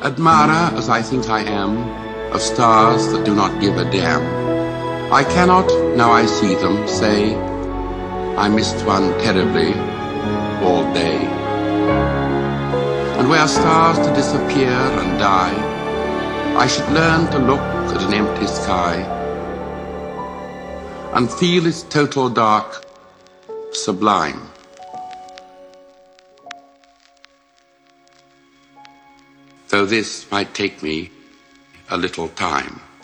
Admirer, as I think I am, of stars that do not give a damn, I cannot, now I see them, say I missed one terribly all day. And were stars to disappear and die, I should learn to look at an empty sky and feel its total dark sublime. Though this might take me a little time.